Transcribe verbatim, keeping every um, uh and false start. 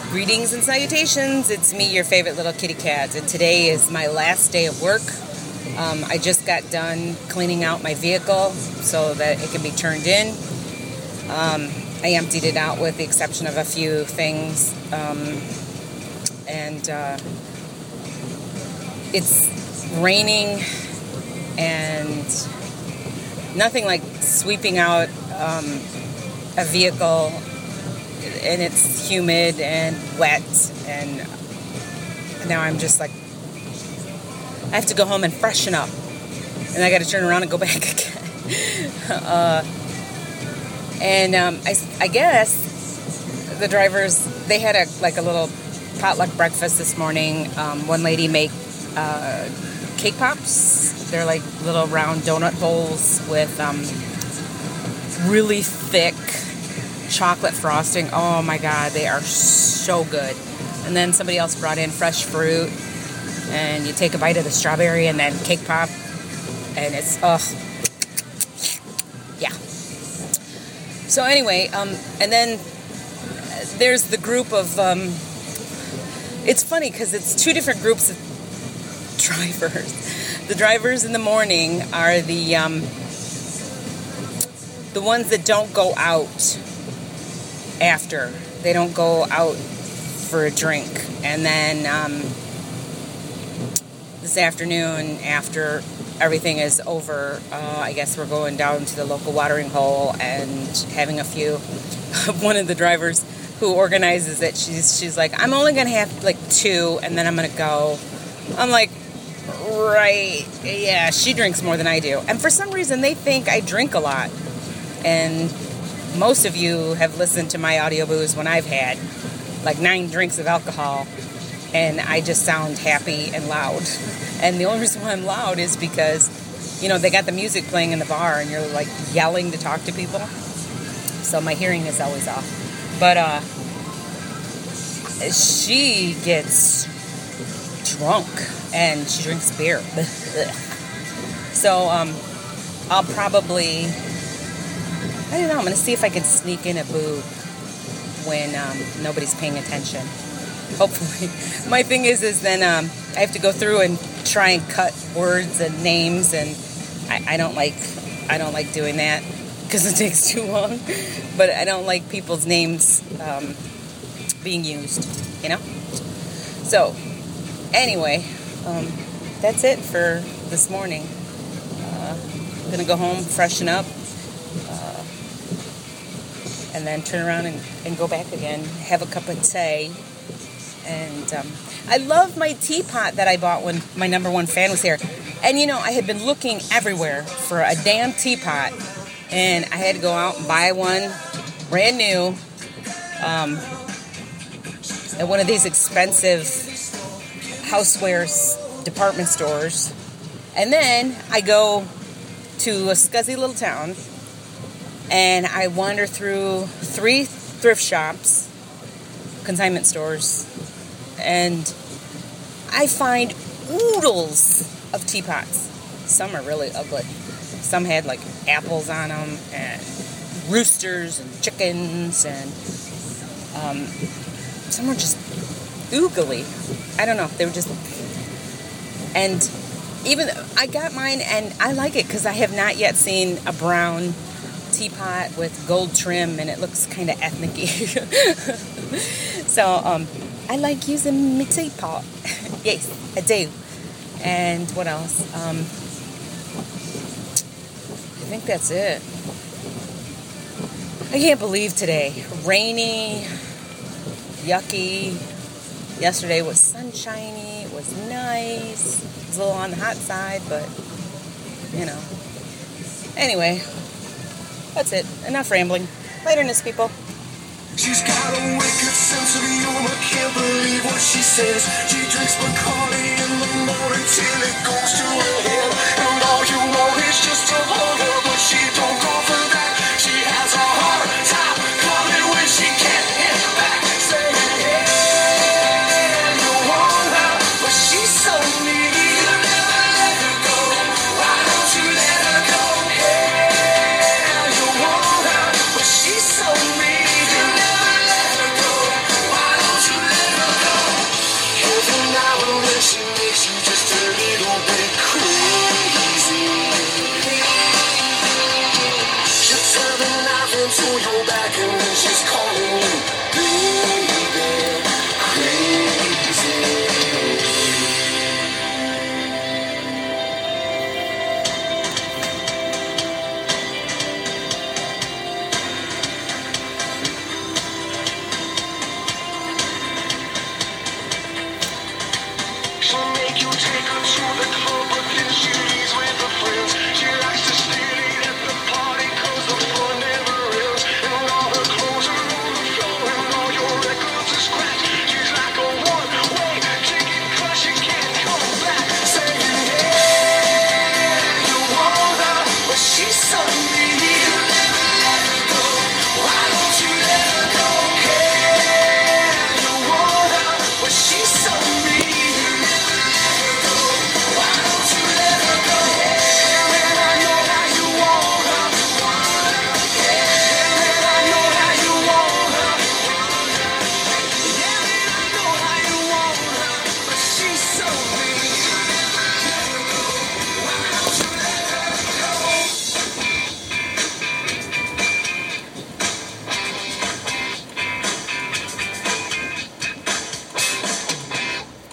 Greetings and salutations, it's me, your favorite little kitty cat, and today is my last day of work. Um, I just got done cleaning out my vehicle so that it can be turned in. Um, I emptied it out with the exception of a few things, um, and uh, it's raining and nothing like sweeping out um, a vehicle. And it's humid and wet, and now I'm just like, I have to go home and freshen up, and I got to turn around and go back again. uh, and um, I, I guess the drivers, they had a like a little potluck breakfast this morning. Um, one lady made uh, cake pops. They're like little round donut holes with um, really thick chocolate frosting. Oh my god, they are so good. And then somebody else brought in fresh fruit, and you take a bite of the strawberry and then cake pop, and it's ugh yeah. So anyway, um and then there's the group of um it's funny because it's two different groups of drivers. The drivers in the morning are the um the ones that don't go out after. They don't go out for a drink. And then um, this afternoon, after everything is over, uh, I guess we're going down to the local watering hole and having a few. One of the drivers who organizes it, she's she's like, I'm only going to have like two, and then I'm going to go. I'm like, right, yeah, she drinks more than I do. And for some reason, they think I drink a lot. And most of you have listened to my audio booze when I've had like nine drinks of alcohol, and I just sound happy and loud. And the only reason why I'm loud is because, you know, they got the music playing in the bar and you're like yelling to talk to people. So my hearing is always off. But uh, she gets drunk and she drinks beer. So um, I'll probably... I don't know, I'm going to see if I can sneak in a boob when um, nobody's paying attention. Hopefully. My thing is, is then um, I have to go through and try and cut words and names, and I, I don't like I don't like doing that because it takes too long. But I don't like people's names um, being used, you know? So, anyway, um, that's it for this morning. Uh, I'm going to go home, freshen up, and then turn around and, and go back again, have a cup of tea. And um, I love my teapot that I bought when my number one fan was here. And, you know, I had been looking everywhere for a damn teapot, and I had to go out and buy one, brand new, um, at one of these expensive housewares department stores. And then I go to a scuzzy little town, and I wander through three thrift shops, consignment stores, and I find oodles of teapots. Some are really ugly. Some had like apples on them, and roosters and chickens, and um, some were just oogly. I don't know. They were just... And even... I got mine, and I like it because I have not yet seen a brown teapot with gold trim, and it looks kind of ethnic-y. So um I like using my teapot. Yes, I do. And what else? um I think that's it. I can't believe today, rainy, yucky. Yesterday was sunshiny. It was nice. It was a little on the hot side, but you know. Anyway, that's it. Enough rambling. Laterness, people. She's got a wicked sense of humor, can't believe what she says. She drinks Bacardi in the morning till it goes to her head. And all you want is just to hold her, but she don't go for that. She has a hard time coming when she can't hit back. Saying, yeah, you want her, but she's so mean. You never let her go. Why don't you let her go? Yeah, you want her, but she's so mean. You never let her go. Why don't you the car.